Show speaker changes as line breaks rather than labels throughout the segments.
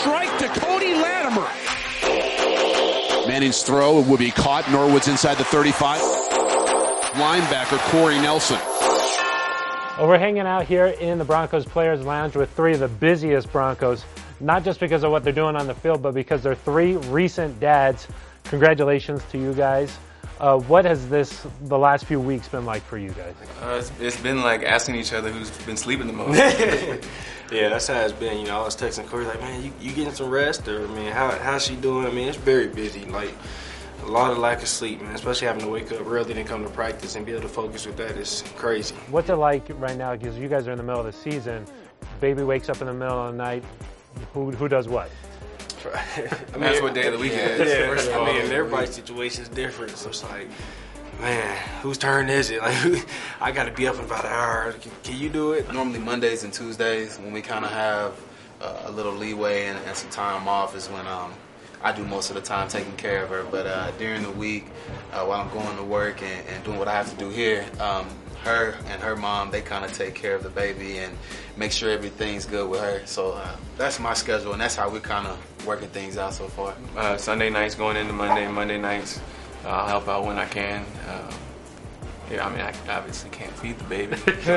strike to Cody Latimer. Manning's throw would be caught. Norwood's inside the 35. Linebacker Corey Nelson.
Well, we're hanging out here in the Broncos Players Lounge with three of the busiest Broncos, not just because of what they're doing on the field, but because they're three recent dads. Congratulations to you guys. What has the last few weeks been like for you guys?
It's been like asking each other who's been sleeping the most.
Yeah, that's how it's been. You know, I was texting Corey like, man, you getting some rest? Or, I mean, how's she doing? I mean, it's very busy. Like, a lot of lack of sleep, man, especially having to wake up early and come to practice and be able to focus with that is crazy.
What's it like right now? Because you guys are in the middle of the season. Baby wakes up in the middle of the night. Who does what?
I mean,
that's what day of the week is.
Yeah,
First of
I
all,
mean, everybody's situation is different. So it's like, man, whose turn is it? Like, I got to be up in about an hour. Can you do it?
Normally Mondays and Tuesdays when we kind of have a little leeway and some time off is when I do most of the time taking care of her. But during the week, while I'm going to work and doing what I have to do here, her and her mom, they kind of take care of the baby and make sure everything's good with her. So that's my schedule, and that's how we're kind of working things out so far.
Sunday nights going into Monday nights, I'll help out when I can. Yeah, I mean, I obviously can't feed the baby.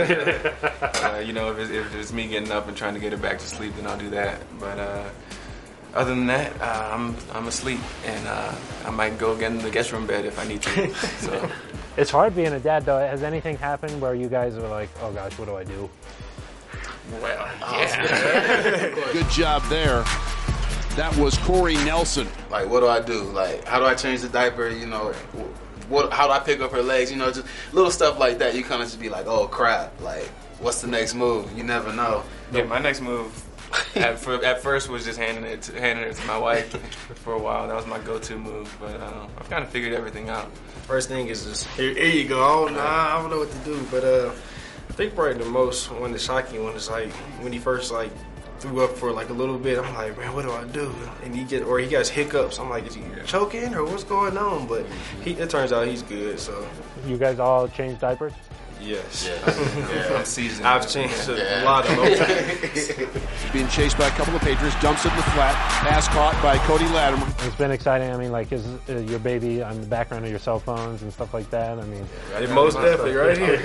You know, if it's me getting up and trying to get her back to sleep, then I'll do that. But other than that, I'm asleep, and I might go get in the guest room bed if I need to. So.
It's hard being a dad, though. Has anything happened where you guys are like, oh gosh, what do I do?
Well, yeah.
Good job there. That was Corey Nelson.
Like, what do I do? Like, how do I change the diaper? You know, how do I pick up her legs? You know, just little stuff like that. You kind of just be like, oh crap! Like, what's the next move? You never know.
Yeah, my next move at first was just handing it to my wife for a while. That was my go-to move, but I've kind of figured everything out.
First thing is just, here you go. I don't know what to do. But I think probably the shocking one is like when he first like threw up for like a little bit. I'm like, man, what do I do? And he gets hiccups. I'm like, is he choking or what's going on? But it turns out he's good. So
you guys all change diapers?
Yes.
I'm seasoned.
I've changed a lot of them.
He's being chased by a couple of Patriots, dumps it in the flat, pass caught by Cody Latimer.
It's been exciting. I mean, like, is your baby on the background of your cell phones and stuff like that? I mean,
most definitely right here.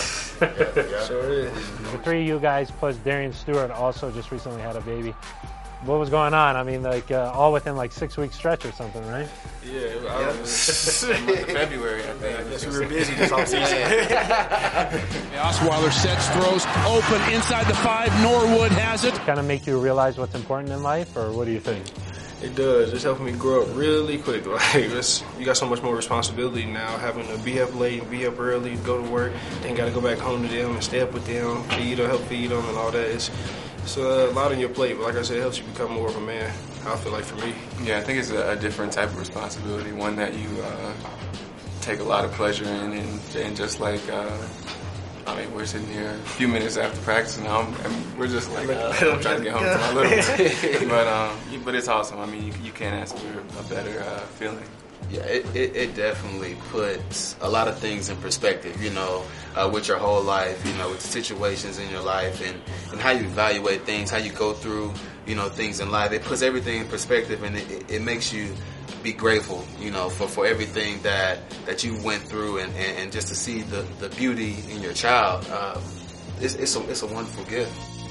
Sure is.
The three of you guys plus Darian Stewart also just recently had a baby. What was going on? I mean, like, all within like 6 week stretch or something, right?
Yeah,
February, I think.
I guess we were busy this offseason.
Osweiler sets, throws, open inside the 5. Norwood has it.
Kind of make you realize what's important in life, or what do you think?
It does. It's helping me grow up really quick. Like, you got so much more responsibility now, having to be up late and be up early, go to work, then got to go back home to them and stay up with them, help feed them and all that. It's a lot on your plate, but like I said, it helps you become more of a man, I feel like, for me.
Yeah, I think it's a different type of responsibility, one that you take a lot of pleasure in, and just like, I mean, we're sitting here a few minutes after practice now, and we're just like, I'm trying to get home to my little one. But it's awesome. I mean, you can't ask for a better feeling.
Yeah, it definitely puts a lot of things in perspective, you know, with your whole life, you know, with the situations in your life and how you evaluate things, how you go through, you know, things in life. It puts everything in perspective, and it makes you be grateful, you know, for everything that you went through, and just to see the beauty in your child. It's a wonderful gift.